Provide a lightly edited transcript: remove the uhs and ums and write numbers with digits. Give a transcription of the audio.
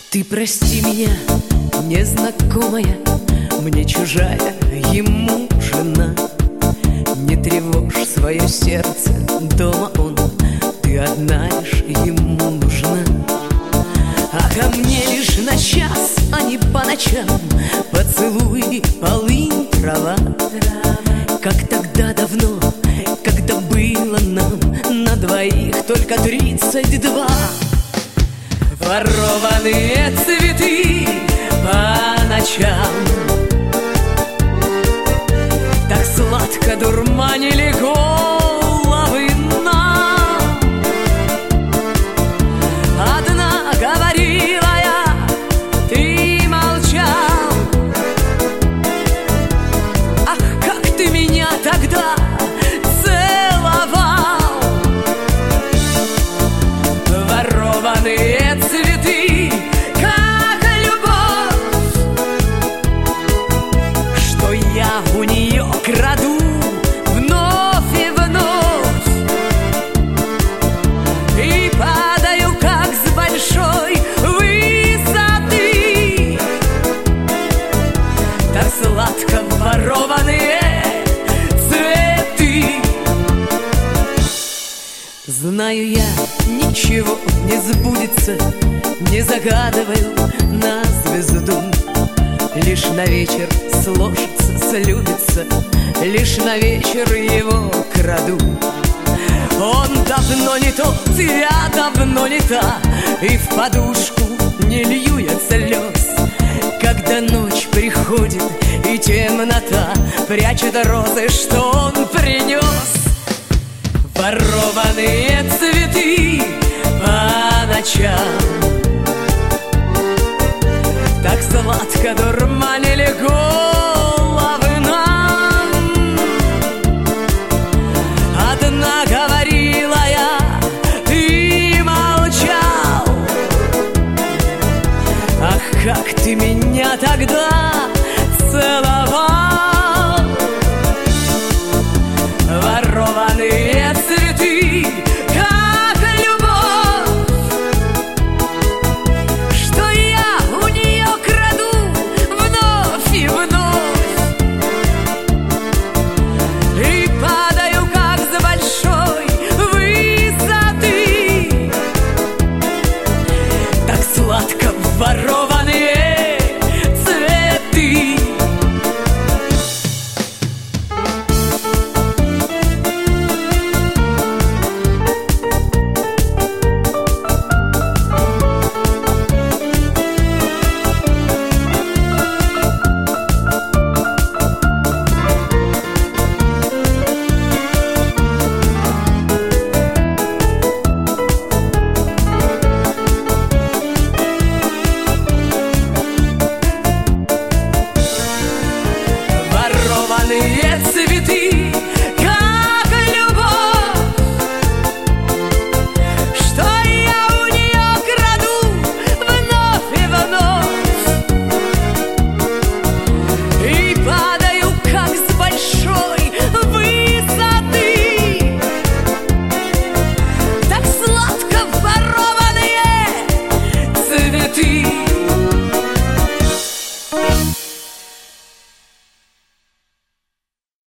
Ты прости меня, незнакомая, мне чужая ему жена. Не тревожь свое сердце, дома он, ты одна лишь ему нужна. А ко мне лишь на час, а не по ночам, поцелуй, полынь, трава. Как тогда давно, когда было нам на двоих только 32. Ворованные цветы по ночам так сладко дурманили головы нам. Одна говорила я, ты молчал. Ах, как ты меня тогда целовал. Ворованные цветы, как любовь, что я у нее краду вновь и вновь. И падаю, как с большой высоты. Так сладко ворованные цветы. Знаю я, ничего не сбудется, не загадываю на звезду. Лишь на вечер сложится, слюбится, лишь на вечер его краду. Он давно не тот, я давно не та, и в подушку не лью я слез. Когда ночь приходит и темнота прячет розы, что он принес. Ворованные цветы по ночам так сладко дурманили головы нам. Одна говорила я, ты молчал. Ах, как ты меня тогда целовал. Ворованные цветы, как любовь, что я у нее краду вновь и вновь. И падаю, как с большой высоты. Так сладко ворованные цветы. Ворованные цветы, как любовь, что я у нее краду вновь и вновь. И падаю, как с большой высоты. Так сладко ворованные цветы.